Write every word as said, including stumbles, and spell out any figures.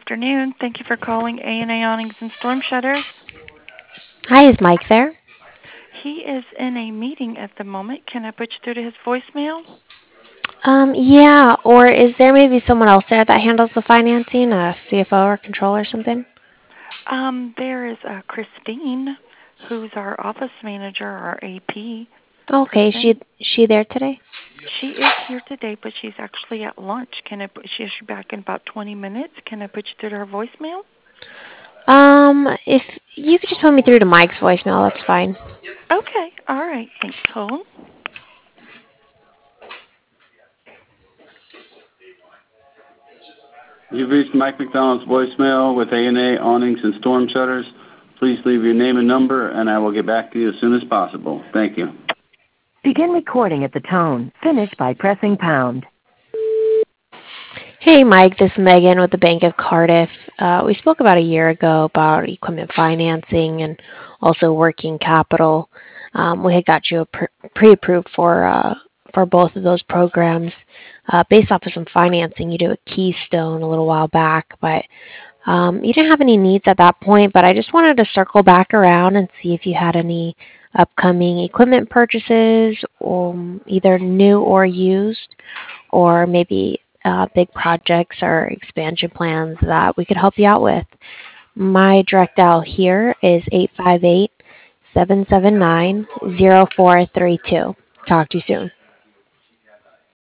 afternoon. Thank you for calling A and A Awnings and Storm Shutters. Hi, is Mike there? He is in a meeting at the moment. Can I put you through to his voicemail? Um, yeah, or is there maybe someone else there that handles the financing, a C F O or controller or something? Um, there is uh, Christine, who's our office manager, our A P. Okay, is she Kristen. she there today? She is here today, but she's actually at lunch. Can I? Put, she's back in about twenty minutes. Can I put you through to her voicemail? Um, if you could just put me through to Mike's voicemail, that's fine. Okay. All right. Thanks, Cole. You've reached Mike McDonald's voicemail with A and A Awnings and Storm Shutters. Please leave your name and number, and I will get back to you as soon as possible. Thank you. Begin recording at the tone. Finish by pressing pound. Hey, Mike, this is Megan with the Bank of Cardiff. Uh, we spoke about a year ago about equipment financing and also working capital. Um, we had got you pre- pre-approved for uh, for both of those programs uh, based off of some financing you did with Keystone a little while back, but um, you didn't have any needs at that point. But I just wanted to circle back around and see if you had any upcoming equipment purchases, um, either new or used, or maybe uh, big projects or expansion plans that we could help you out with. My direct dial here is eight five eight, seven seven nine, zero four three two. Talk to you soon.